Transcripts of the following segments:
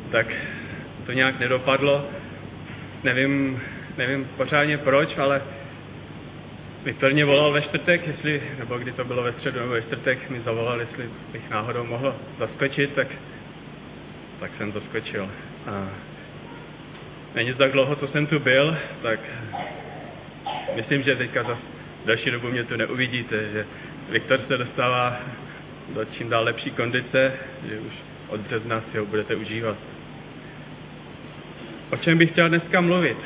tak to nějak nedopadlo. Nevím pořádně proč, ale Viktor mě volal ve čtvrtek, nebo kdy to bylo ve středu, nebo ve čtvrtek mi zavolal, jestli bych náhodou mohl zaskočit, tak jsem zaskočil. A není tak dlouho, co jsem tu byl, tak myslím, že teďka za další dobu mě tu neuvidíte, že Viktor se dostává do čím dál lepší kondice, že už od března si ho budete užívat. O čem bych chtěl dneska mluvit?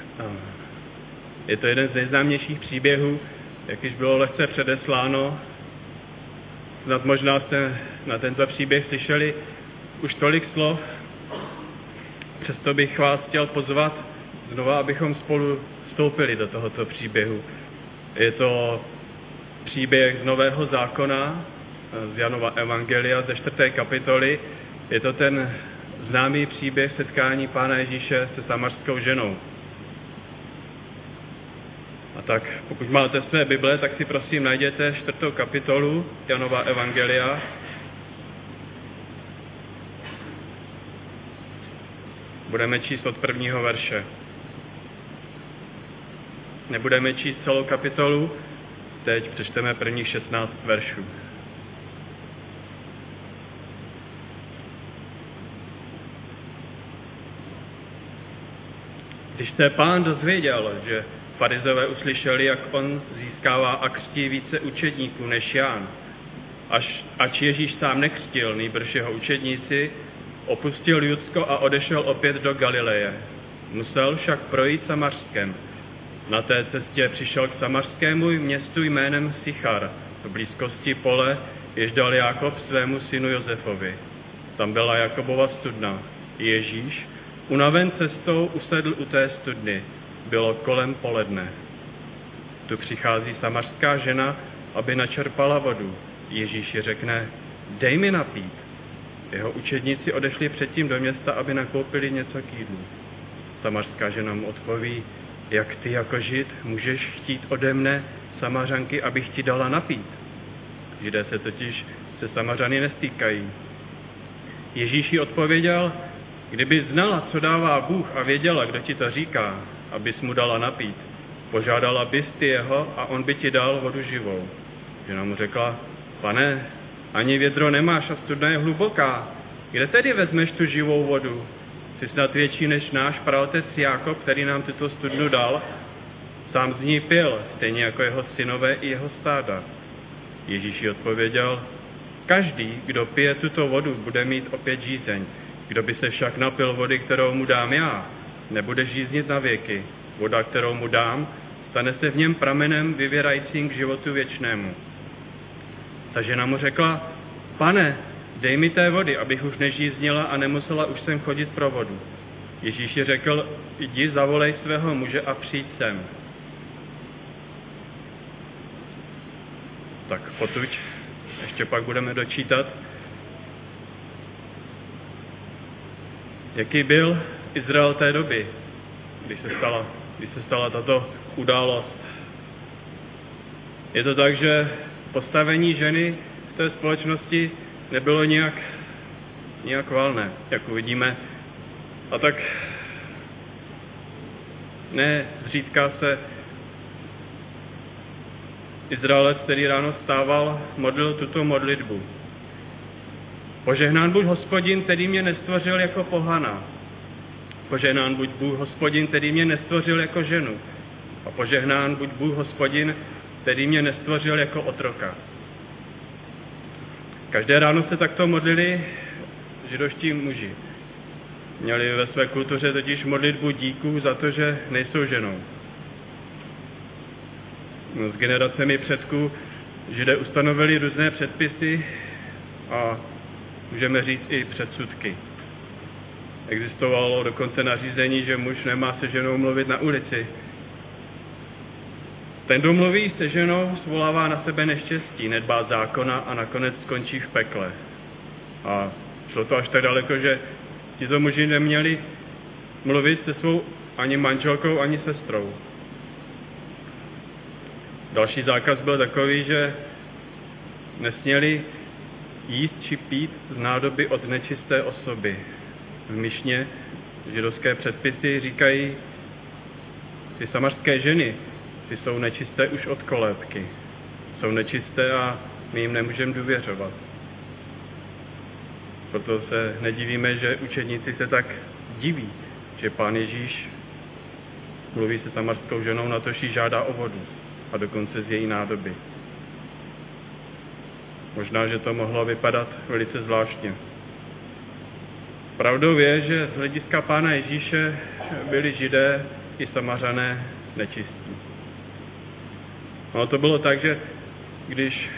Je to jeden z nejznámějších příběhů, jak již bylo lehce předesláno. Snad možná jste na tento příběh slyšeli už tolik slov, přesto bych vás chtěl pozvat znova, abychom spolu vstoupili do tohoto příběhu. Je to příběh z Nového zákona, z Janova evangelia, ze 4. kapitoly. Je to ten známý příběh setkání Pána Ježíše se samařskou ženou. A tak, pokud máte své Bible, tak si prosím najděte 4. kapitolu Janova evangelia. Budeme číst od 1. verše. Nebudeme číst celou kapitolu, teď přečteme prvních 16 veršů. Když se Pán dozvěděl, že farizové uslyšeli, jak on získává a křtí více učedníků než Jan, ač Ježíš sám nekřtil, nýbrž jeho učedníci, opustil Judsko a odešel opět do Galileje. Musel však projít Samařskem. Na té cestě přišel k samařskému městu jménem Sichar, v blízkosti pole, jež dal Jákob svému synu Josefovi. Tam byla Jakobova studna. Ježíš, unaven cestou, usedl u té studny. Bylo kolem poledne. Tu přichází samařská žena, aby načerpala vodu. Ježíš ji řekne, dej mi napít. Jeho učedníci odešli předtím do města, aby nakoupili něco k jídlu. Samařská žena mu odpoví, jak ty jako Žid můžeš chtít ode mne, Samařanky, abych ti dala napít? Židé se totiž se Samařany nestýkají. Ježíš jí odpověděl, kdyby znala, co dává Bůh a věděla, kdo ti to říká, abys mu dala napít, požádala bys ty jeho a on by ti dal vodu živou. Žena mu řekla, pane, ani vědro nemáš a studna je hluboká. Kde tedy vezmeš tu živou vodu? Jsi snad větší než náš praotec Jákob, který nám tuto studnu dal? Sám z ní pil, stejně jako jeho synové i jeho stáda. Ježíš jí odpověděl, každý, kdo pije tuto vodu, bude mít opět žízeň. Kdo by se však napil vody, kterou mu dám já, nebude žíznit na věky. Voda, kterou mu dám, stane se v něm pramenem vyvěrajícím k životu věčnému. Ta žena mu řekla, pane, dej mi té vody, abych už nežíznila a nemusela už sem chodit pro vodu. Ježíš ji řekl, jdi, zavolej svého muže a přijď sem. Tak potuď, ještě pak budeme dočítat. Jaký byl Izrael té doby, když se stala tato událost? Je to tak, že postavení ženy v té společnosti nebylo nějak valné, jak uvidíme. A tak ne zřídka se Izraelec, který ráno vstával, modlil tuto modlitbu. Požehnán buď Hospodin, který mě nestvořil jako pohana. Požehnán buď Bůh Hospodin, který mě nestvořil jako ženu. A požehnán buď Bůh Hospodin, který mě nestvořil jako otroka. Každé ráno se takto modlili židovští muži. Měli ve své kultuře totiž modlitbu díků za to, že nejsou ženou. S generacemi předků Židé ustanovili různé předpisy a můžeme říct i předsudky. Existovalo dokonce nařízení, že muž nemá se ženou mluvit na ulici. Ten, kdo mluví se ženou, svolává na sebe neštěstí, nedbá zákona a nakonec skončí v pekle. A šlo to až tak daleko, že tito muži neměli mluvit se svou ani manželkou, ani sestrou. Další zákaz byl takový, že nesměli jíst či pít z nádoby od nečisté osoby. v Mišně židovské předpisy říkají, ty samařské ženy, ty jsou nečisté už od kolébky. Jsou nečisté a my jim nemůžeme důvěřovat. Proto se nedivíme, že učedníci se tak diví, že Pán Ježíš mluví se samarskou ženou, natož jí žádá o vodu a dokonce z její nádoby. Možná, že to mohlo vypadat velice zvláštně. Pravdou je, že z hlediska Pána Ježíše byli Židé i Samařané nečistí. No to bylo tak, že když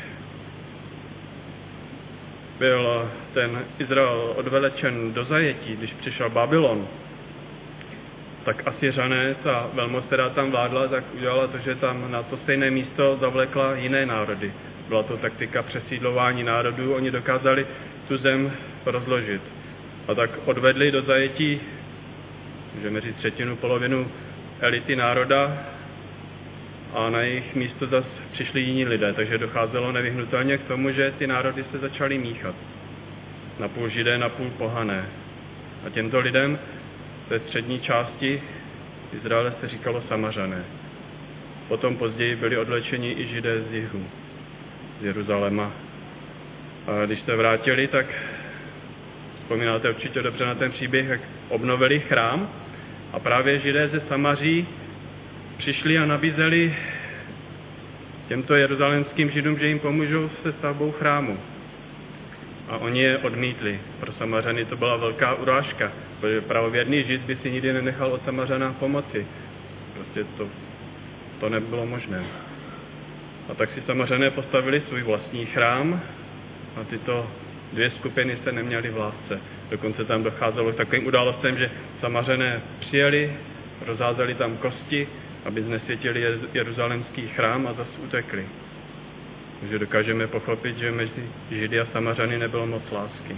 byl ten Izrael odvelečen do zajetí, když přišel Babylon, tak Asyřané, ta velmoc, která tam vládla, tak udělala to, že tam na to stejné místo zavlekla jiné národy. Byla to taktika přesídlování národů, oni dokázali tu zem rozložit. A tak odvedli do zajetí, můžeme říct polovinu elity národa a na jejich místo zase přišli jiní lidé, takže docházelo nevyhnutelně k tomu, že ty národy se začaly míchat. Napůl Židé, napůl pohané. A těmto lidem té střední části Izraele se říkalo Samařané. Potom později byli odvlečeni i Židé z jihu, z Jeruzaléma. A když se vrátili, tak vzpomínáte určitě dobře na ten příběh, jak obnovili chrám a právě Židé ze Samaří přišli a nabízeli těmto jeruzalémským Židům, že jim pomůžou se stavbou chrámu. A oni je odmítli. Pro Samařany to byla velká urážka, protože pravověrný Žid by si nikdy nenechal od Samařana pomoci. Prostě to nebylo možné. A tak si Samařané postavili svůj vlastní chrám a tyto dvě skupiny se neměly v lásce. Dokonce tam docházelo k takovým událostem, že Samařané přijeli, rozházeli tam kosti, aby znesvětili jeruzalémský chrám a zase utekli. Takže dokážeme pochopit, že mezi Židy a Samařany nebylo moc lásky.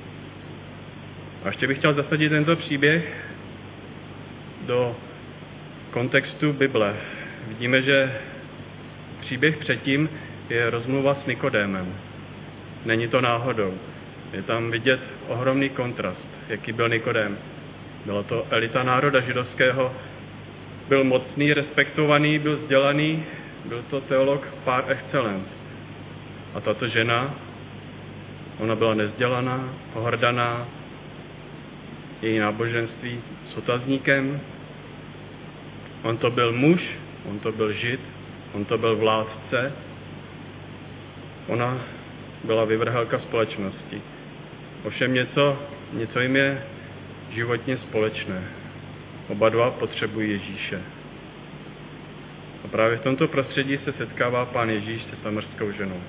A ještě bych chtěl zasadit tento příběh do kontextu Bible. Vidíme, že příběh předtím je rozmluva s Nikodémem. Není to náhodou. Je tam vidět ohromný kontrast, jaký byl Nikodém. Byla to elita národa židovského, byl mocný, respektovaný, byl vzdělaný, byl to teolog par excellence. A tato žena, ona byla nevzdělaná, pohrdaná, její náboženství s otazníkem. On to byl muž, on to byl Žid, on to byl vládce, ona byla vyvrhelka společnosti. Ovšem něco jim je životně společné. Oba dva potřebují Ježíše. A právě v tomto prostředí se setkává Pán Ježíš se samarskou ženou.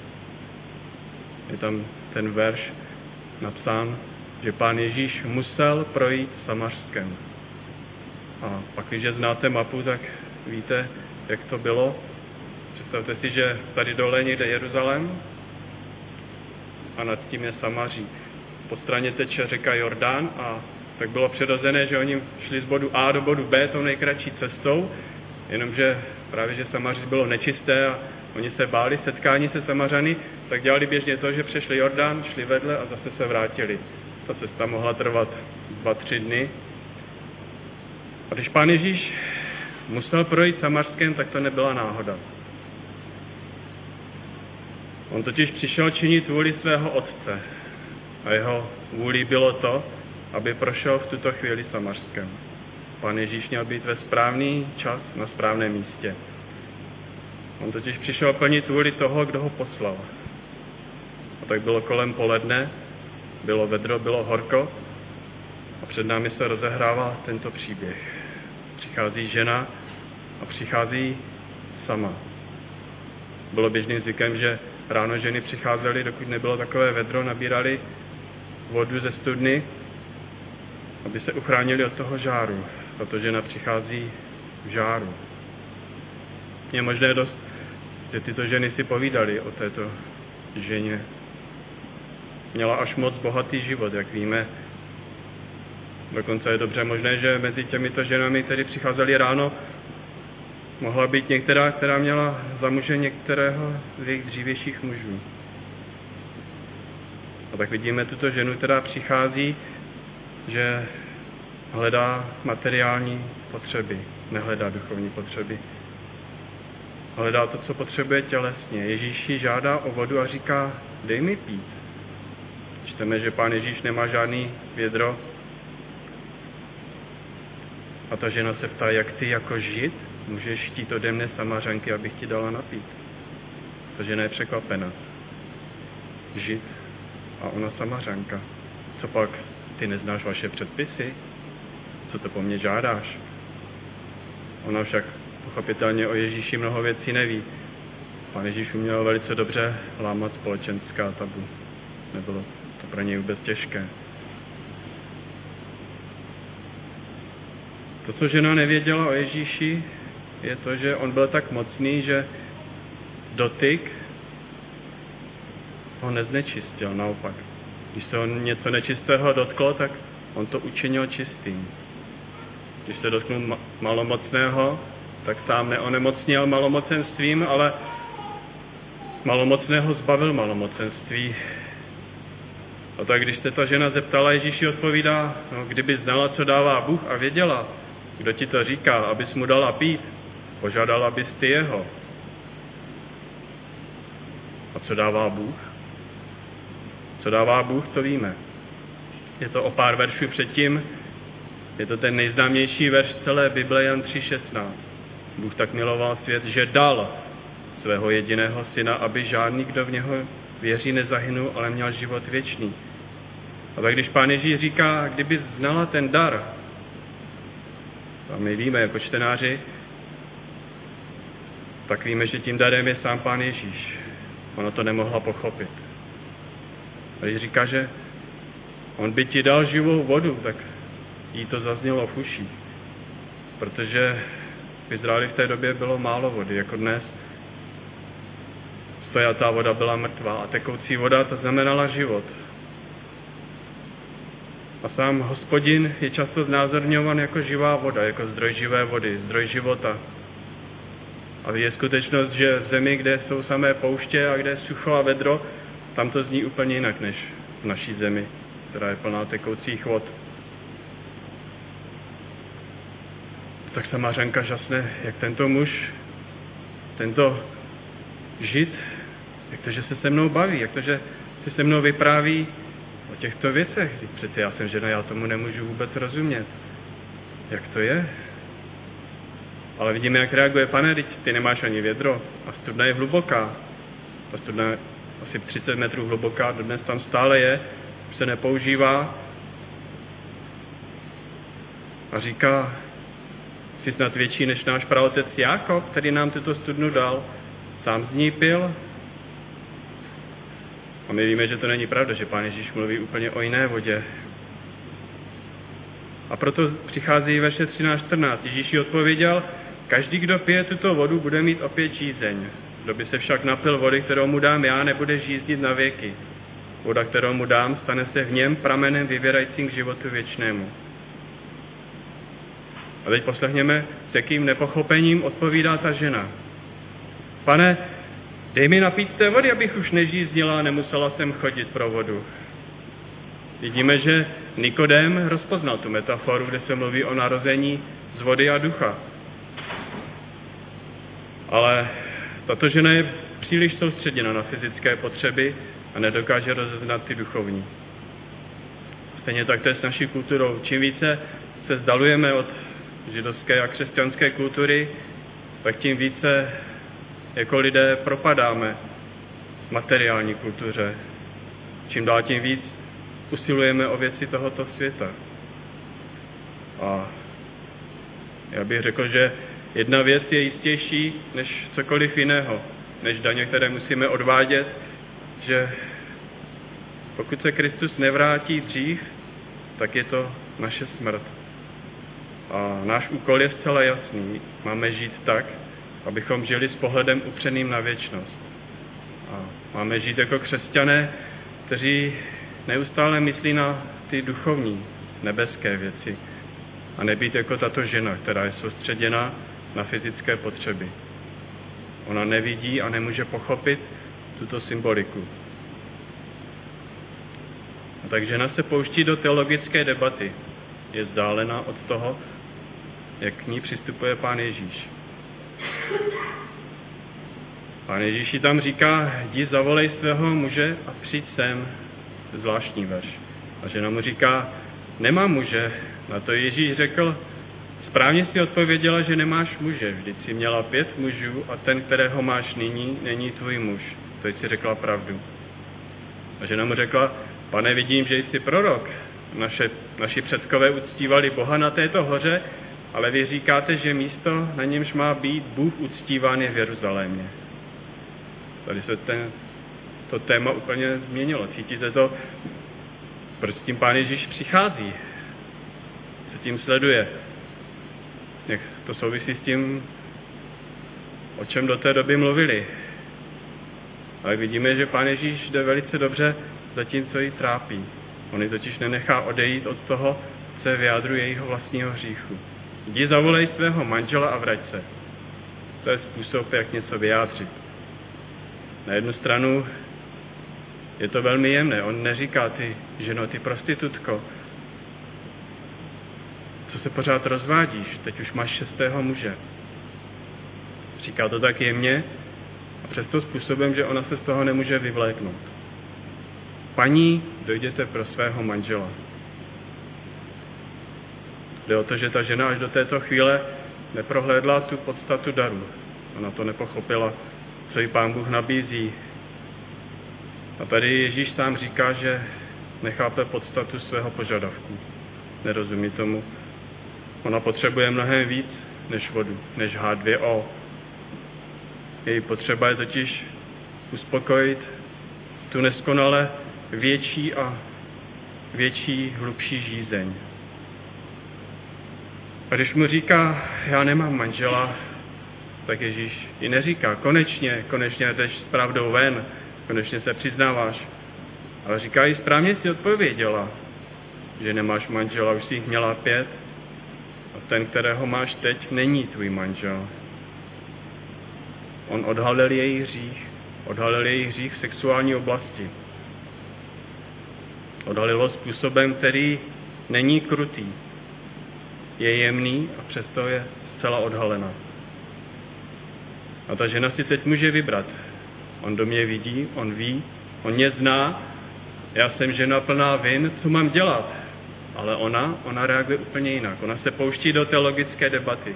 Je tam ten verš napsán, že Pán Ježíš musel projít Samařskem. A pak, když znáte mapu, tak víte, jak to bylo. Představte si, že tady dole je někde Jeruzalém a nad tím je Samaří. Po straně teče řeka Jordán a tak bylo přirozené, že oni šli z bodu A do bodu B tou nejkratší cestou, jenomže právě, že Samaří bylo nečisté a oni se báli setkání se Samařany, tak dělali běžně to, že přešli Jordán, šli vedle a zase se vrátili. Ta cesta mohla trvat 2-3 dny. A když Pán Ježíš musel projít Samařskem, tak to nebyla náhoda. On totiž přišel činit vůli svého otce. A jeho vůlí bylo to, aby prošel v tuto chvíli Samařskem. Pán Ježíš měl být ve správný čas na správném místě. On totiž přišel plnit vůli toho, kdo ho poslal. A tak bylo kolem poledne, bylo vedro, bylo horko a před námi se rozehrává tento příběh. Přichází žena a přichází sama. Bylo běžným zvykem, že ráno ženy přicházely, dokud nebylo takové vedro, nabírali vodu ze studny, aby se uchránili od toho žáru. Tato žena přichází v žáru. Je možné dost, že tyto ženy si povídaly o této ženě. Měla až moc bohatý život, jak víme. Dokonce je dobře možné, že mezi těmito ženami, které přicházely ráno, mohla být některá, která měla za muže některého z jejich dřívějších mužů. A tak vidíme tuto ženu, která přichází že hledá materiální potřeby, nehledá duchovní potřeby. Hledá to, co potřebuje tělesně. Ježíš ji žádá o vodu a říká, dej mi pít. Čteme, že Pán Ježíš nemá žádný vědro. A ta žena se ptá, jak ty jako Žid můžeš chtít ode mne Samařanky, abych ti dala napít. Ta žena je překvapena. Žid a ona Samařanka. Co pak, ty neznáš vaše předpisy? Co to po mně žádáš? Ona však pochopitelně o Ježíši mnoho věcí neví. Pán Ježíš uměl velice dobře lámat společenská tabu. Nebylo to pro něj vůbec těžké. To, co žena nevěděla o Ježíši, je to, že on byl tak mocný, že dotyk ho neznečistil, naopak. Když se on něco nečistého dotklo, tak on to učinil čistým. Když se dotknul malomocného, tak sám neonemocnil malomocenstvím, ale malomocného zbavil malomocenství. A tak když se ta žena zeptala, Ježíši odpovídá, no, kdyby znala, co dává Bůh a věděla, kdo ti to říká, abys mu dala pít, požádala bys ty jeho. A co dává Bůh? Co dává Bůh, to víme. Je to o pár veršů předtím, je to ten nejznámější verš celé Bible, Jan 3,16. Bůh tak miloval svět, že dal svého jediného syna, aby žádný, kdo v něho věří, nezahynul, ale měl život věčný. A tak když Pán Ježíš říká, kdyby znala ten dar, a my víme jako čtenáři, tak víme, že tím darem je sám Pán Ježíš. Ona to nemohla pochopit. A když říká, že on by ti dal živou vodu, tak jí to zaznělo v uších. Protože v Izraeli v té době bylo málo vody, jako dnes. Stojatá voda byla mrtvá a tekoucí voda, to znamenala život. A sám Hospodin je často znázorňovan jako živá voda, jako zdroj živé vody, zdroj života. A je skutečnost, že v zemi, kde jsou samé pouště a kde je sucho a vedro, tam to zní úplně jinak než v naší zemi, která je plná tekoucích vod. Tak Samařanka žasne, jak tento muž, tento Žid, jak to, že se se mnou baví, jak to, že se se mnou vypráví o těchto věcech. Přece já jsem žena, já tomu nemůžu vůbec rozumět. Jak to je? Ale vidíme, jak reaguje. Pane, teď ty nemáš ani vědro a studna je hluboká. Ta studna je asi 30 metrů hluboká, dodnes tam stále je, už se nepoužívá. A říká, jsi snad větší než náš praotec Jákob, který nám tuto studnu dal, sám z ní pil. A my víme, že to není pravda, že Pán Ježíš mluví úplně o jiné vodě. A proto přichází verše 13-14. Ježíš jí odpověděl, každý, kdo pije tuto vodu, bude mít opět žízeň. Kdo by se však napil vody, kterou mu dám já, nebude žíznit na věky. Voda, kterou mu dám, stane se v něm pramenem vyvěrajícím k životu věčnému. A teď poslechněme, s jakým nepochopením odpovídá ta žena. Pane, dej mi napít té vody, abych už nežíznila a nemusela jsem chodit pro vodu. Vidíme, že Nikodém rozpoznal tu metaforu, kde se mluví o narození z vody a ducha. Ale tato žena je příliš soustředěna na fyzické potřeby a nedokáže rozeznat ty duchovní. Stejně tak to je s naší kulturou. Čím více se vzdalujeme od židovské a křesťanské kultury, tak tím více jako lidé propadáme materiální kultuře. Čím dál tím víc usilujeme o věci tohoto světa. A já bych řekl, že jedna věc je jistější než cokoliv jiného, než daně, které musíme odvádět, že pokud se Kristus nevrátí dřív, tak je to naše smrt. A náš úkol je zcela jasný. Máme žít tak, abychom žili s pohledem upřeným na věčnost. A máme žít jako křesťané, kteří neustále myslí na ty duchovní, nebeské věci. A nebýt jako tato žena, která je soustředěna na fyzické potřeby. Ona nevidí a nemůže pochopit tuto symboliku. A tak žena se pouští do teologické debaty. Je vzdálená od toho, jak k ní přistupuje Pán Ježíš. Pán Ježíš jí tam říká, jdi zavolej svého muže a přijď sem, zvláštní verš. A žena mu říká, nemám muže. Na to Ježíš řekl, správně si odpověděla, že nemáš muže. Vždyť jsi měla 5 mužů a ten, kterého máš nyní, není tvůj muž. To jsi řekla pravdu. A žena mu řekla, pane, vidím, že jsi prorok. Naši předkové uctívali Boha na této hoře, ale vy říkáte, že místo, na němž má být Bůh uctíván, je v Jeruzalémě. Tady se to téma úplně změnilo. Cítíte to, proč s tím Pán Ježíš přichází? Se tím sleduje. Jak to souvisí s tím, o čem do té doby mluvili. Ale vidíme, že Pán Ježíš jde velice dobře za tím, co jí trápí. On ji totiž nenechá odejít od toho, co je v jádru jejího vlastního hříchu. Jdi zavolej svého manžela a vrať se. To je způsob, jak něco vyjádřit. Na jednu stranu je to velmi jemné. On neříká, ty ženo, ty prostitutko, co se pořád rozvádíš, teď už máš 6. muže. Říká to tak jemně a přesto způsobem, že ona se z toho nemůže vyvléknout. Paní, dojděte pro svého manžela. Jde o to, že ta žena až do této chvíle neprohlédla tu podstatu daru. Ona to nepochopila, co jí Pán Bůh nabízí. A tady Ježíš sám říká, že nechápe podstatu svého požadavku. Nerozumí tomu. Ona potřebuje mnohem víc než vodu, než H2O. Její potřeba je totiž uspokojit tu neskonale větší, hlubší žízeň. A když mu říká, já nemám manžela, tak Ježíš ji neříká, konečně jdeš s pravdou ven, konečně se přiznáváš. Ale říká jí, správně si odpověděla, že nemáš manžela, už si jich měla 5 a ten, kterého máš teď, není tvůj manžel. On odhalil její hřích v sexuální oblasti. Odhalil ho způsobem, který není krutý. Je jemný a přesto je zcela odhalena. A ta žena si teď může vybrat. On do mě vidí, on ví, on mě zná, já jsem žena plná vin, co mám dělat? Ale ona reaguje úplně jinak. Ona se pouští do teologické debaty.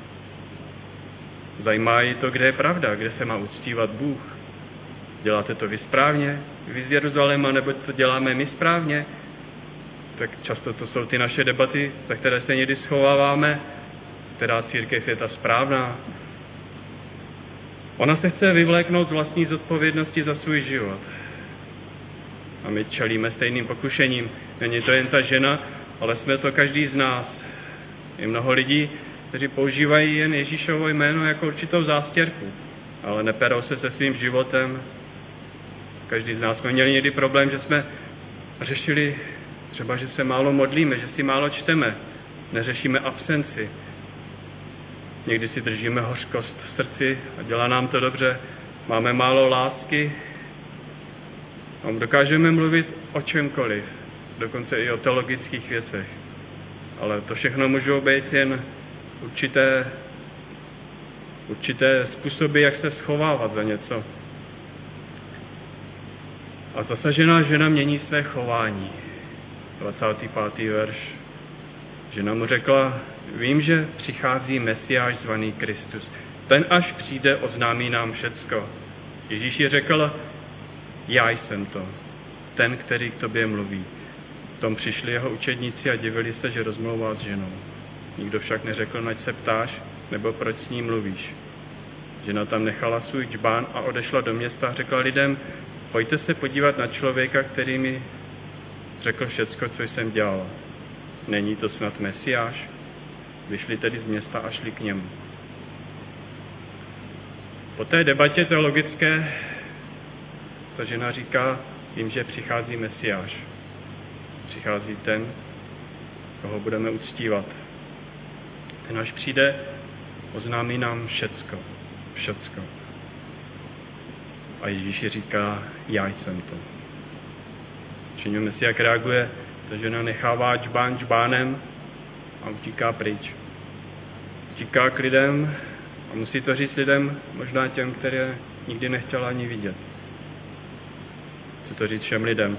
Zajímá ji to, kde je pravda, kde se má uctívat Bůh. Děláte to vy správně, vy z Jeruzaléma, nebo to děláme my správně? Tak často to jsou ty naše debaty, za které se někdy schováváme, která církev je ta správná. Ona se chce vyvléknout z vlastní zodpovědnosti za svůj život. A my čelíme stejným pokušením. Není to jen ta žena, ale jsme to každý z nás. Je mnoho lidí, kteří používají jen Ježíšovo jméno jako určitou zástěrku, ale neperou se svým životem. Každý z nás jsme měli někdy problém, že jsme řešili třeba, že se málo modlíme, že si málo čteme, neřešíme absenci. Někdy si držíme hořkost v srdci a dělá nám to dobře. Máme málo lásky. A dokážeme mluvit o čemkoliv, dokonce i o teologických věcech. Ale to všechno můžou být jen určité způsoby, jak se schovávat za něco. A zasažená žena mění své chování. 25. verš. Žena mu řekla, vím, že přichází Mesiáš zvaný Kristus. Ten až přijde, oznámí nám všecko. Ježíš ji řekl, já jsem to, ten, který k tobě mluví. V tom přišli jeho učedníci a divili se, že rozmlouvá s ženou. Nikdo však neřekl, nač se ptáš, nebo proč s ní mluvíš. Žena tam nechala svůj džbán a odešla do města a řekla lidem, pojďte se podívat na člověka, který mi řekl všecko, co jsem dělala. Není to snad Mesiáš? Vyšli tedy z města a šli k němu. Po té debatě teologické ta žena říká jim, že přichází Mesiáš. Přichází ten, koho budeme uctívat. Ten až přijde, oznámí nám všecko. A Ježíš říká, já jsem to. Všimněme si, jak reaguje. Ta žena nechává džbán džbánem a utíká pryč. Utíká k lidem a musí to říct lidem, možná těm, které nikdy nechtěla ani vidět. Chce to říct všem lidem.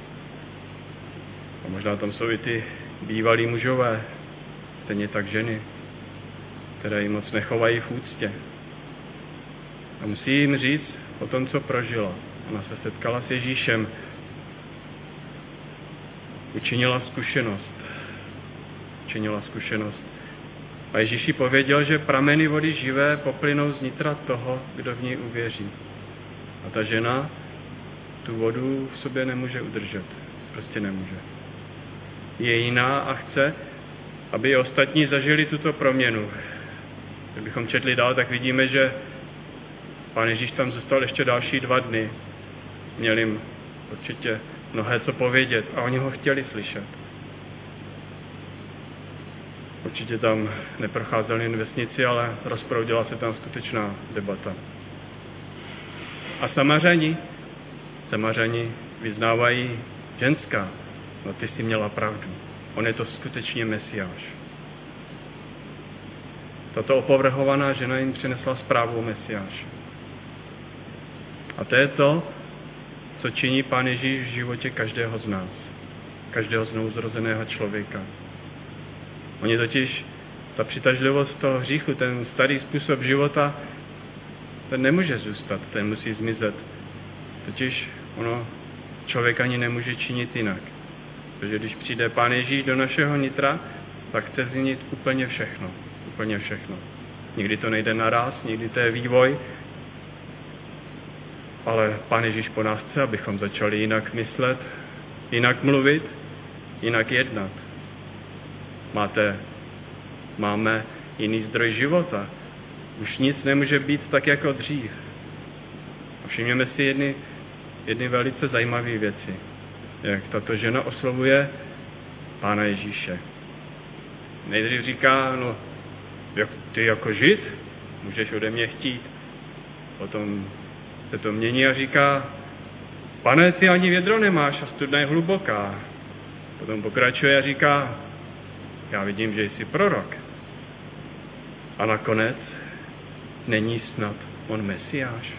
A možná tam jsou i ty bývalí mužové, stejně tak ženy, které ji moc nechovají v úctě. A musí jim říct o tom, co prožila. Ona se setkala s Ježíšem, učinila zkušenost. A Ježíš jí pověděl, že prameny vody živé poplynou z nitra toho, kdo v něj uvěří. A ta žena tu vodu v sobě nemůže udržet. Prostě nemůže. Je jiná a chce, aby i ostatní zažili tuto proměnu. Kdybychom četli dál, tak vidíme, že Pán Ježíš tam zůstal ještě další 2 dny. Měl jim určitě mnohé co povědět a oni ho chtěli slyšet. Určitě tam neprocházeli jen vesnici, ale rozproudila se tam skutečná debata. A Samařani vyznávají ženská, no ty jsi měla pravdu. On je to skutečně Mesiáš. Tato opovrhovaná žena jim přinesla zprávu o Mesiáši. A to je to, co činí Pán Ježíš v životě každého z nás. Každého znovuzrozeného člověka. Oni totiž, ta přitažlivost toho hříchu, ten starý způsob života, ten nemůže zůstat, ten musí zmizet. Totiž člověk ani nemůže činit jinak. Protože když přijde Pán Ježíš do našeho nitra, tak chce změnit úplně všechno. Úplně všechno. Někdy to nejde naraz, někdy to je vývoj, ale Pán Ježíš po nás chce, abychom začali jinak myslet, jinak mluvit, jinak jednat. Máme jiný zdroj života. Už nic nemůže být tak jako dřív. A všimněme si jedny velice zajímavé věci. Jak tato žena oslovuje Pána Ježíše. Nejdřív říká, jak ty jako Žid můžeš ode mě chtít. Potom se to mění a říká, Pane, ty ani vědro nemáš a studna je hluboká. Potom pokračuje a říká, já vidím, že jsi prorok. A nakonec, není snad on Mesiáš?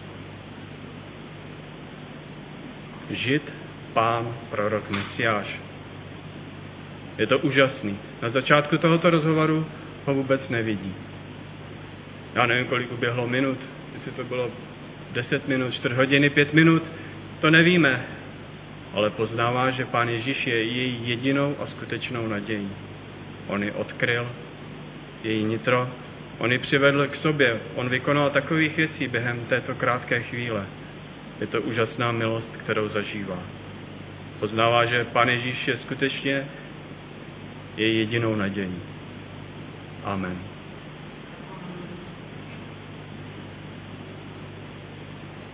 Žid, Pán, prorok, Mesiáš. Je to úžasný. Na začátku tohoto rozhovoru ho vůbec nevidí. Já nevím, kolik uběhlo minut, jestli to bylo 10 minut, 4 hodiny, 5 minut, to nevíme. Ale poznává, že Pán Ježíš je její jedinou a skutečnou nadějí. On ji odkryl, její nitro, on ji přivedl k sobě, on vykonal takových věcí během této krátké chvíle. Je to úžasná milost, kterou zažívá. Poznává, že Pán Ježíš je skutečně její jedinou nadějí. Amen.